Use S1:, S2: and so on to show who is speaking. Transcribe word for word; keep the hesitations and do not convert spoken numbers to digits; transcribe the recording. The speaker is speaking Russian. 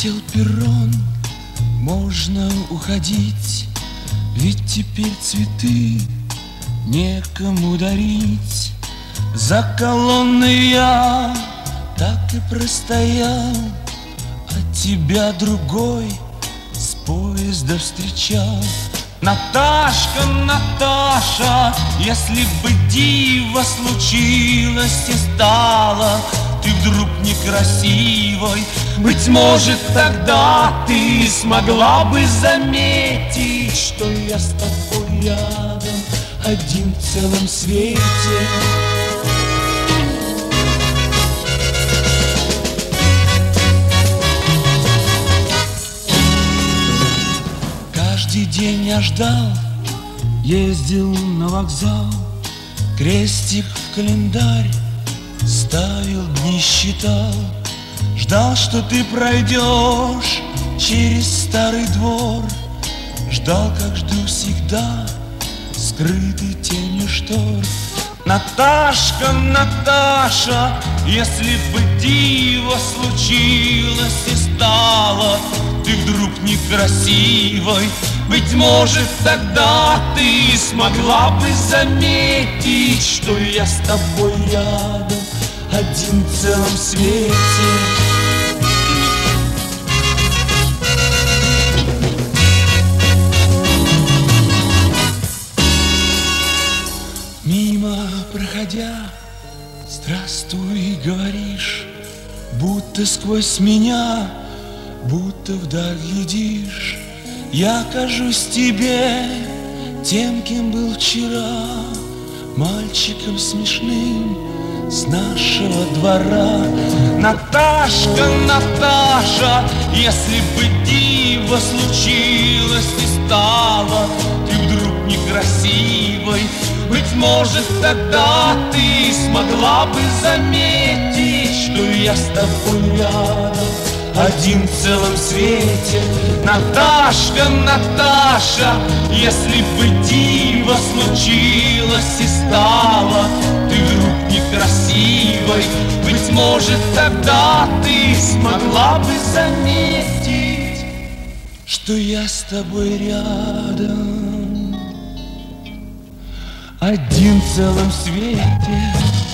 S1: Опустел перрон, можно уходить, ведь теперь цветы некому дарить. За колонной я так и простоял, а тебя другой с поезда встречал. Наташка, Наташа, если бы диво случилось и стало ты вдруг некрасивой, быть может, тогда ты смогла бы заметить, что я с тобой рядом, один в целом свете. Каждый день я ждал, ездил на вокзал, крестик в календарь ставил, дни считал. Ждал, что ты пройдешь через старый двор, ждал, как жду всегда, скрытый тенью штор. Наташка, Наташа, если бы диво случилось и стало ты вдруг некрасивой, быть может, тогда ты смогла бы заметить, что я с тобой рядом, один в целом свете. Мимо проходя, здравствуй, говоришь, будто сквозь меня, будто вдаль глядишь. Я кажусь тебе тем, кем был вчера, мальчиком смешным с нашего двора. Наташка, Наташа, если бы диво случилось и стало ты вдруг некрасивой, быть может, тогда ты смогла бы заметить, что я с тобой рядом, один в целом свете. Наташка, Наташа, если бы диво случилось и стало ты вдруг некрасивой, быть может, тогда ты смогла бы заметить, что я с тобой рядом, один в целом свете.